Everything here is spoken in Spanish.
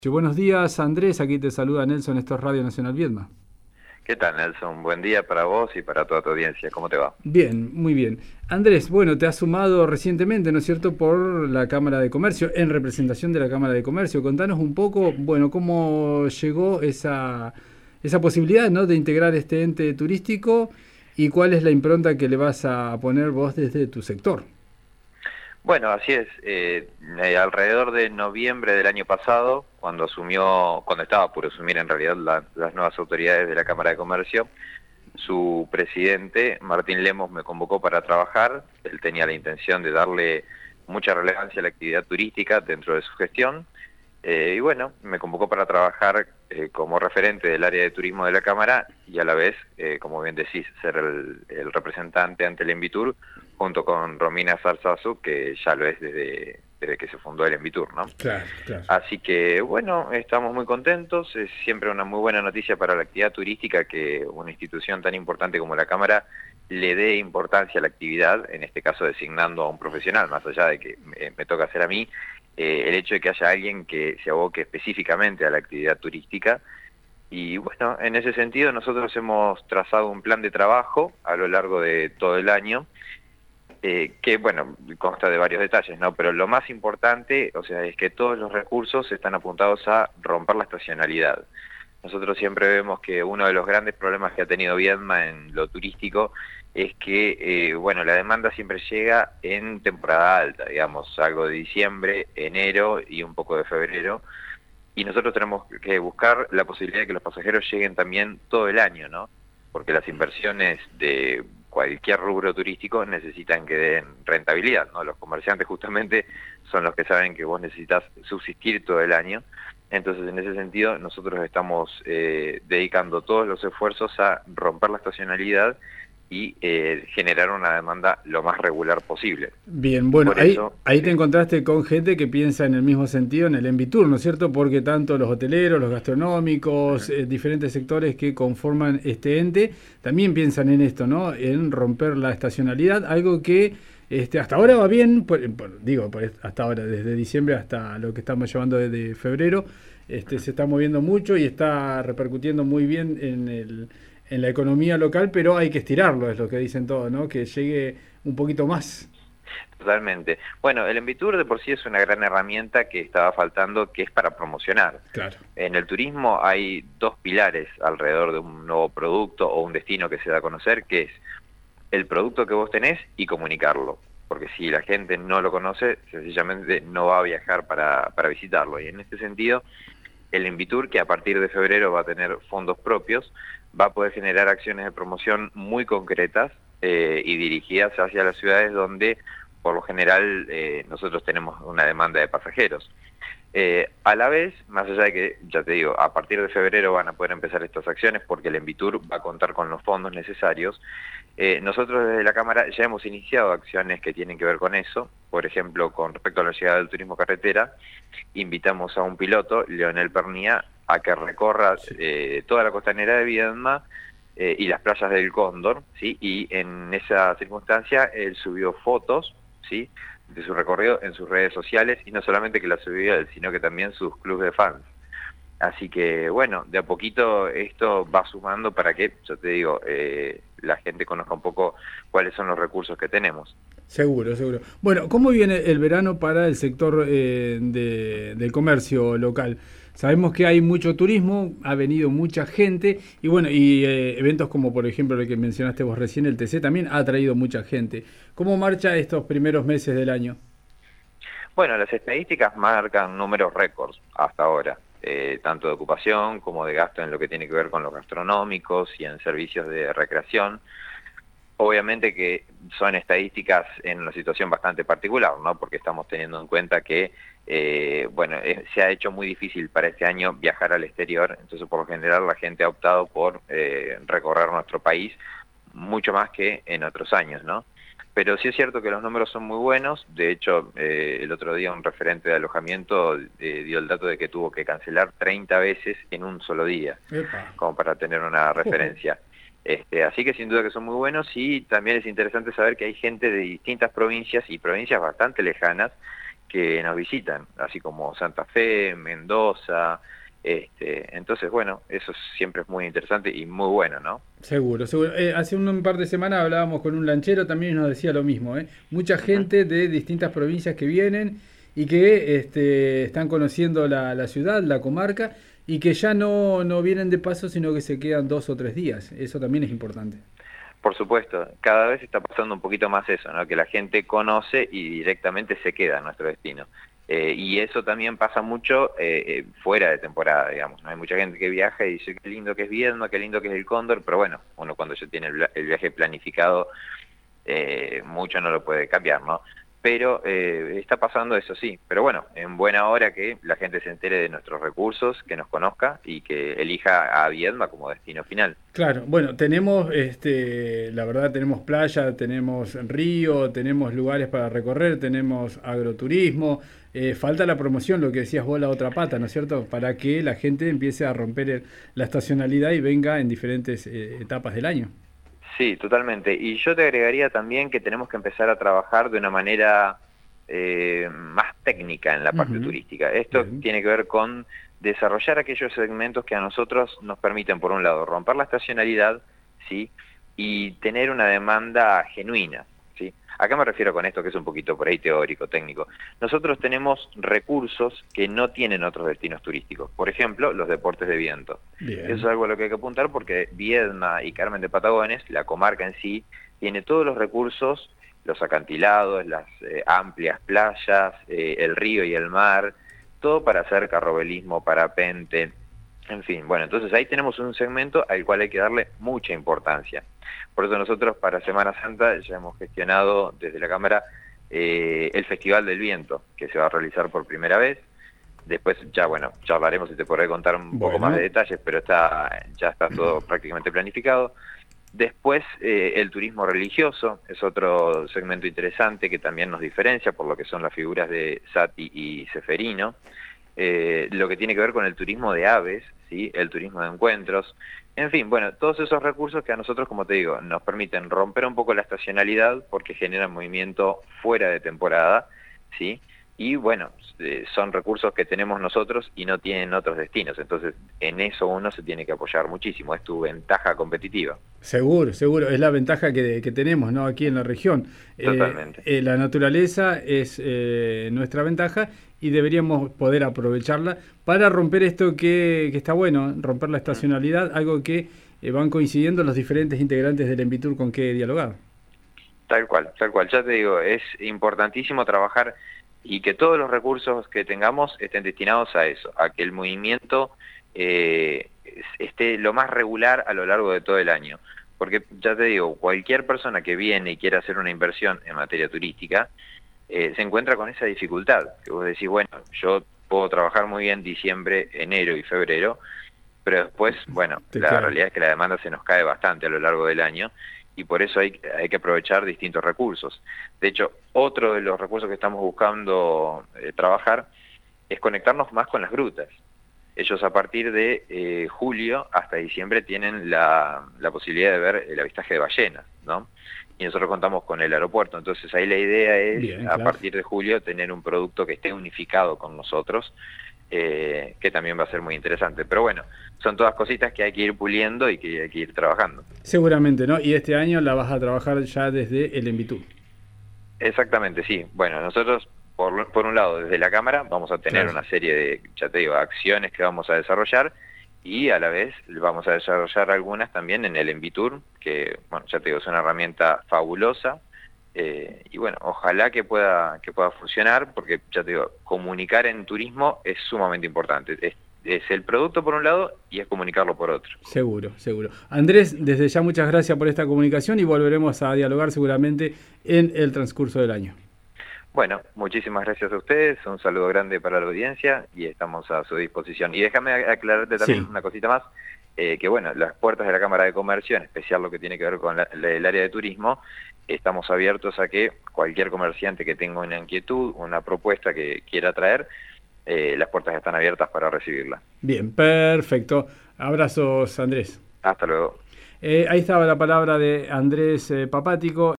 Buenos días, Andrés. Aquí te saluda Nelson, esto es Radio Nacional Viedma. ¿Qué tal, Nelson? Buen día para vos y para toda tu audiencia. ¿Cómo te va? Bien, muy bien. Andrés, bueno, te has sumado recientemente, ¿no es cierto?, por la Cámara de Comercio, en representación de la Cámara de Comercio. Contanos un poco, bueno, cómo llegó esa posibilidad, ¿no?, de integrar este ente turístico y cuál es la impronta que le vas a poner vos desde tu sector. Bueno, así es. Alrededor de noviembre del año pasado, cuando estaba por asumir en realidad las nuevas autoridades de la Cámara de Comercio, su presidente, Martín Lemos, me convocó para trabajar. Él tenía la intención de darle mucha relevancia a la actividad turística dentro de su gestión. Y bueno, me convocó para trabajar como referente del área de turismo de la Cámara y a la vez, como bien decís, ser el representante ante el Envitur, junto con Romina Zarzazu, que ya lo es desde que se fundó el Envitur, ¿no? Claro, claro. Así que, bueno, estamos muy contentos. Es siempre una muy buena noticia para la actividad turística que una institución tan importante como la Cámara le dé importancia a la actividad, en este caso designando a un profesional, más allá de que me toca hacer a mí. El hecho de que haya alguien que se aboque específicamente a la actividad turística. Y bueno, en ese sentido nosotros hemos trazado un plan de trabajo a lo largo de todo el año, que bueno, consta de varios detalles, ¿no? Pero lo más importante, o sea, es que todos los recursos están apuntados a romper la estacionalidad. Nosotros siempre vemos que uno de los grandes problemas que ha tenido Viedma en lo turístico es que, bueno, la demanda siempre llega en temporada alta, digamos, algo de diciembre, enero y un poco de febrero, y nosotros tenemos que buscar la posibilidad de que los pasajeros lleguen también todo el año, ¿no? Porque las inversiones de cualquier rubro turístico necesitan que den rentabilidad, ¿no? Los comerciantes justamente son los que saben que vos necesitas subsistir todo el año. Entonces, en ese sentido, nosotros estamos dedicando todos los esfuerzos a romper la estacionalidad y generar una demanda lo más regular posible. Bien, bueno, Por ahí, eso, ahí te encontraste con gente que piensa en el mismo sentido en el Envitur, ¿no es cierto? Porque tanto los hoteleros, los gastronómicos, diferentes sectores que conforman este ente, también piensan en esto, ¿no? En romper la estacionalidad, algo que hasta ahora va bien, hasta ahora, desde diciembre hasta lo que estamos llevando desde febrero, se está moviendo mucho y está repercutiendo muy bien en la economía local, pero hay que estirarlo, es lo que dicen todos, ¿no? Que llegue un poquito más. totalmente. Bueno, el Envitur de por sí es una gran herramienta que estaba faltando, que es para promocionar. Claro. En el turismo hay dos pilares alrededor de un nuevo producto o un destino que se da a conocer, que es el producto que vos tenés y comunicarlo. Porque si la gente no lo conoce, sencillamente no va a viajar para visitarlo. Y en este sentido, el Envitur, que a partir de febrero va a tener fondos propios, va a poder generar acciones de promoción muy concretas y dirigidas hacia las ciudades donde, por lo general, nosotros tenemos una demanda de pasajeros. A la vez, más allá de que, ya te digo, a partir de febrero van a poder empezar estas acciones porque el Envitur va a contar con los fondos necesarios. Nosotros desde la Cámara ya hemos iniciado acciones que tienen que ver con eso. Por ejemplo, con respecto a la llegada del turismo carretera, invitamos a un piloto, Leonel Pernía, a que recorra toda la costanera de Viedma y las playas del Cóndor, ¿sí? Y en esa circunstancia él subió fotos, ¿sí?, de su recorrido en sus redes sociales, y no solamente que la subió él, sino que también sus clubes de fans. Así que, bueno, de a poquito esto va sumando para que, yo te digo, la gente conozca un poco cuáles son los recursos que tenemos. Seguro, seguro. Bueno, ¿cómo viene el verano para el sector del comercio local? Sabemos que hay mucho turismo, ha venido mucha gente y bueno, y eventos como por ejemplo el que mencionaste vos recién, el TC, también ha traído mucha gente. ¿Cómo marcha estos primeros meses del año? Bueno, las estadísticas marcan números récords hasta ahora, tanto de ocupación como de gasto en lo que tiene que ver con los gastronómicos y en servicios de recreación. Obviamente que son estadísticas en una situación bastante particular, ¿no? Porque estamos teniendo en cuenta que, se ha hecho muy difícil para este año viajar al exterior, entonces por lo general la gente ha optado por recorrer nuestro país mucho más que en otros años, ¿no? Pero sí es cierto que los números son muy buenos. De hecho, el otro día un referente de alojamiento dio el dato de que tuvo que cancelar 30 veces en un solo día, Epa. como para tener una referencia. Así que sin duda que son muy buenos, y también es interesante saber que hay gente de distintas provincias y provincias bastante lejanas que nos visitan, así como Santa Fe, Mendoza. Entonces, bueno, eso siempre es muy interesante y muy bueno, ¿no? Seguro, seguro. Hace un par de semanas hablábamos con un lanchero también y nos decía lo mismo, ¿eh? Mucha Ujú. gente de distintas provincias que vienen y que están conociendo la ciudad, la comarca, y que ya no vienen de paso, sino que se quedan 2 o 3 días. Eso también es importante. Por supuesto, cada vez está pasando un poquito más eso, ¿no? Que la gente conoce y directamente se queda en nuestro destino. Y eso también pasa mucho fuera de temporada, digamos, ¿no? Hay mucha gente que viaja y dice qué lindo que es Viedma, qué lindo que es el Cóndor, pero bueno, uno cuando ya tiene el viaje planificado, mucho no lo puede cambiar, ¿no? Pero está pasando eso, sí. Pero bueno, en buena hora que la gente se entere de nuestros recursos, que nos conozca y que elija a Viedma como destino final. Claro, bueno, tenemos, la verdad, tenemos playa, tenemos río, tenemos lugares para recorrer, tenemos agroturismo. Falta la promoción, lo que decías vos, la otra pata, ¿no es cierto? Para que la gente empiece a romper la estacionalidad y venga en diferentes etapas del año. Sí, totalmente. Y yo te agregaría también que tenemos que empezar a trabajar de una manera más técnica en la parte Ujú. turística. Esto Bien. tiene que ver con desarrollar aquellos segmentos que a nosotros nos permiten, por un lado, romper la estacionalidad, ¿sí? Y tener una demanda genuina, ¿sí? ¿A qué me refiero con esto, que es un poquito por ahí teórico, técnico? Nosotros tenemos recursos que no tienen otros destinos turísticos. Por ejemplo, los deportes de viento. Eso es Bien. algo a lo que hay que apuntar porque Viedma y Carmen de Patagones, la comarca en sí, tiene todos los recursos, los acantilados, las amplias playas, el río y el mar, todo para hacer carrobelismo, parapente, en fin. Bueno, entonces ahí tenemos un segmento al cual hay que darle mucha importancia. Por eso nosotros para Semana Santa ya hemos gestionado desde la Cámara el Festival del Viento, que se va a realizar por primera vez. Después ya, bueno, charlaremos y te podré contar un poco más de Bueno, detalles, pero ya está todo prácticamente planificado. Después, el turismo religioso es otro segmento interesante que también nos diferencia por lo que son las figuras de Sati y Seferino. Lo que tiene que ver con el turismo de aves, ¿sí? El turismo de encuentros. En fin, bueno, todos esos recursos que a nosotros, como te digo, nos permiten romper un poco la estacionalidad porque generan movimiento fuera de temporada, ¿sí? Y bueno, son recursos que tenemos nosotros y no tienen otros destinos. Entonces, en eso uno se tiene que apoyar muchísimo. Es tu ventaja competitiva. seguro, seguro. Es la ventaja que tenemos, ¿no? Aquí en la región. Totalmente. La naturaleza es nuestra ventaja y deberíamos poder aprovecharla para romper esto que está bueno, romper la Mm. estacionalidad, algo que van coincidiendo los diferentes integrantes del Envitur con que he dialogado. Tal cual, tal cual. Ya te digo, es importantísimo trabajar y que todos los recursos que tengamos estén destinados a eso, a que el movimiento esté lo más regular a lo largo de todo el año. Porque ya te digo, cualquier persona que viene y quiera hacer una inversión en materia turística, se encuentra con esa dificultad, que vos decís, bueno, yo puedo trabajar muy bien diciembre, enero y febrero, pero después, bueno, Te la queda. realidad es que la demanda se nos cae bastante a lo largo del año y por eso hay que aprovechar distintos recursos. De hecho, otro de los recursos que estamos buscando trabajar es conectarnos más con las grutas. Ellos a partir de julio hasta diciembre tienen la posibilidad de ver el avistaje de ballenas, ¿no? Y nosotros contamos con el aeropuerto, entonces ahí la idea es Bien, a claro. partir de julio tener un producto que esté unificado con nosotros, que también va a ser muy interesante. Pero bueno, son todas cositas que hay que ir puliendo y que hay que ir trabajando. Seguramente, ¿no? Y este año la vas a trabajar ya desde el Envitur. Exactamente, sí. Bueno, nosotros, por un lado, desde la Cámara vamos a tener Claro. una serie de, ya te digo, acciones que vamos a desarrollar y a la vez vamos a desarrollar algunas también en el Envitur, que, bueno, ya te digo, es una herramienta fabulosa y bueno, ojalá que pueda funcionar porque, ya te digo, comunicar en turismo es sumamente importante. Es el producto por un lado y es comunicarlo por otro. Seguro, seguro. Andrés, desde ya muchas gracias por esta comunicación y volveremos a dialogar seguramente en el transcurso del año. Bueno, muchísimas gracias a ustedes, un saludo grande para la audiencia y estamos a su disposición. Y déjame aclararte también Sí, una cosita más, que bueno, las puertas de la Cámara de Comercio, en especial lo que tiene que ver con el área de turismo, estamos abiertos a que cualquier comerciante que tenga una inquietud, una propuesta que quiera traer, las puertas están abiertas para recibirla. bien, perfecto. Abrazos, Andrés. Hasta luego. Ahí estaba la palabra de Andrés Papático.